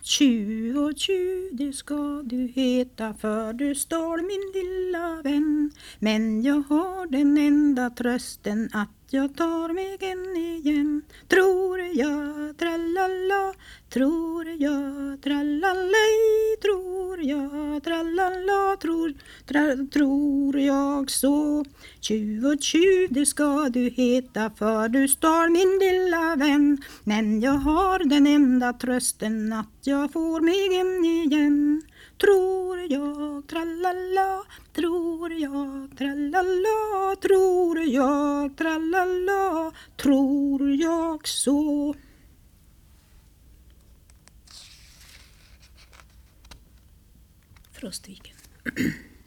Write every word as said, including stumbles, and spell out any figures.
Tjuv och tjuv, det ska du heta, för du stal min lilla vän. Men jag har den enda trösten att jag tar mig en igen. Tror jag, tralala, tror jag, tralalej, tror jag, tralala, tror, tra, tror jag så. Tjuv och tjuv, det ska du heta, för du stal min lilla vän. Men jag har den enda trösten att jag får mig en igen. Tror jag, tralala, tror jag, tralala, tror jag, tralala, tror jag så. Frostviken.